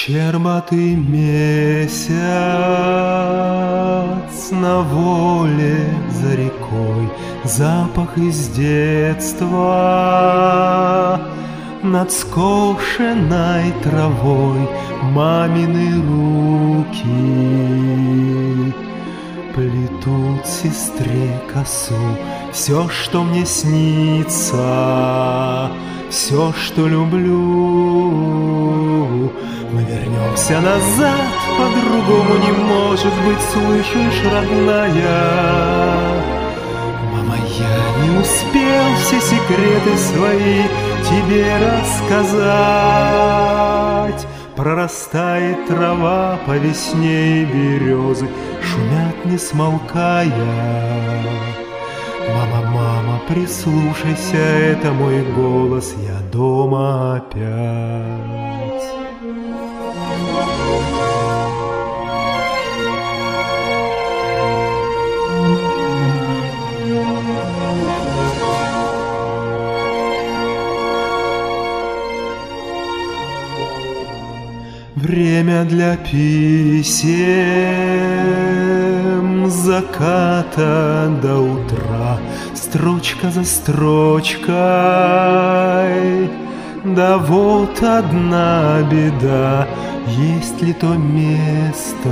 Щербатый месяц на воле за рекой, запах из детства над скошенной травой, мамины руки плетут сестре косу. Все, что мне снится, все, что люблю. Мы вернемся назад, по-другому не может быть, слышишь, родная? Мама, я не успел все секреты свои тебе рассказать. Прорастает трава по весне, и березы шумят, не смолкая. Мама, мама, прислушайся, это мой голос, я дома опять. Время для писем с заката до утра, строчка за строчкой. Да вот одна беда, есть ли то место,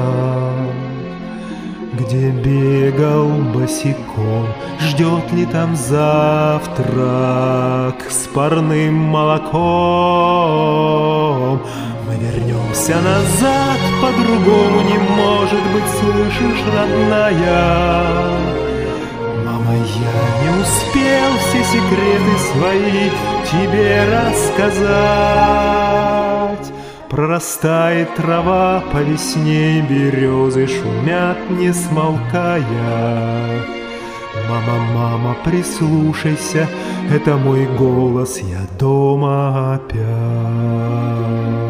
где бегал босиком, ждет ли там завтрак с парным молоком. Мы вернемся назад, по-другому не может быть, слышишь, родная? Мама, я не успел все секреты свои тебе рассказать. Прорастает трава по весне, и березы шумят, не смолкая. Мама, мама, прислушайся, это мой голос, я дома опять.